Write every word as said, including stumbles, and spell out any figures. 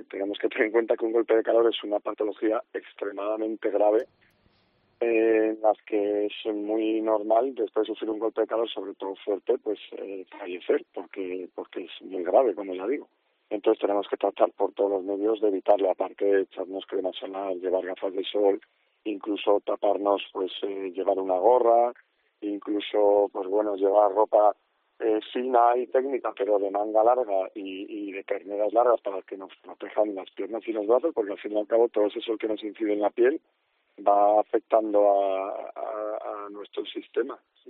tenemos que tener en cuenta que un golpe de calor es una patología extremadamente grave, eh, en las que es muy normal, después de sufrir un golpe de calor, sobre todo fuerte, pues eh, fallecer, porque porque es muy grave, como ya digo. Entonces tenemos que tratar por todos los medios de evitarlo, aparte de echarnos crema solar, llevar gafas de sol, incluso taparnos, pues eh, llevar una gorra, incluso, pues bueno, llevar ropa eh, fina y técnica, pero de manga larga y, y de perneras largas para que nos protejan las piernas y los brazos, porque al fin y al cabo todo eso que nos incide en la piel va afectando a, a, a nuestro sistema.